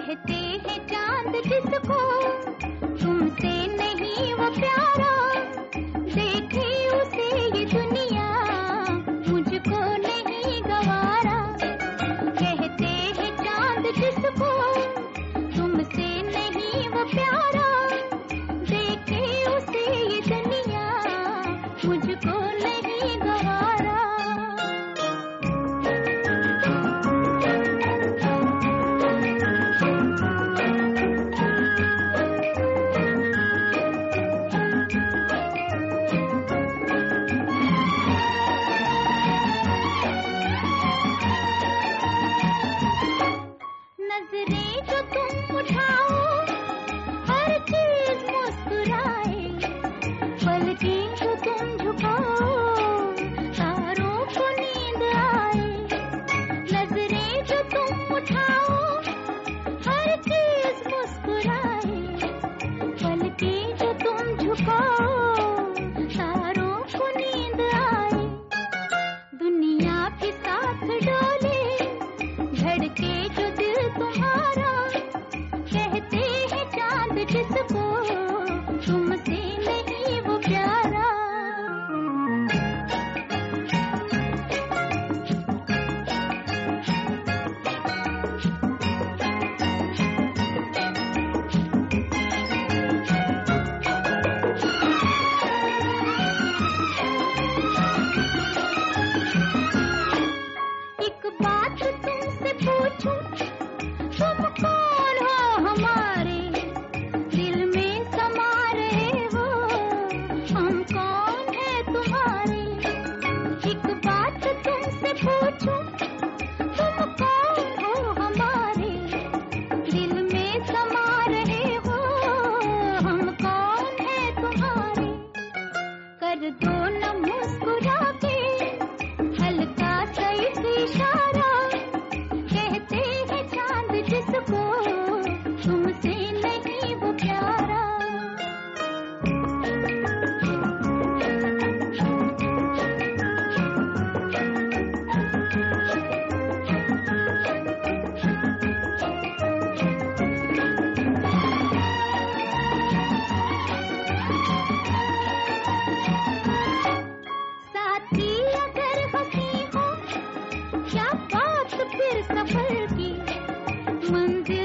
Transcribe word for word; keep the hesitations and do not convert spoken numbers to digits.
कहते हैं चांद जिसको तुमसे नहीं वो प्यारा, देखे उसे ये दुनिया मुझको नहीं गवारा। कहते हैं चांद जिसको तुमसे नहीं वो प्यारा, देखे उसे ये दुनिया मुझको नहीं गवारा। नजरें जो तुम उठाओ हर चीज मुस्कुराए, पलकें जो तुम झुकाओ तारों को नींद आए। नजरें जो तुम उठाओ हर चीज मुस्कुराए, पलकें जो तुम झुकाओ तारों को नींद आए। दुनिया के साथ डोले धड़के जो दिल तुम्हारा, कहते हैं चांद जिसको तुमसे नहीं वो प्यारा। एक बात तुमसे पूछूं, तुम कौन हो हमारे दिल में समा रहे हो, हम कौन है तुम्हारे। एक बात तुमसे पूछूं, तुम कौन हो हमारे दिल में समा रहे हो, हम कौन है तुम्हारे। कर दो न मुस्कुरा के हल्का सा इशारा, कहते हैं चांद जिसको तुमसे नहीं वो प्यारा। साथी अगर हंसी हो क्या बात फिर सफर की, मंजिल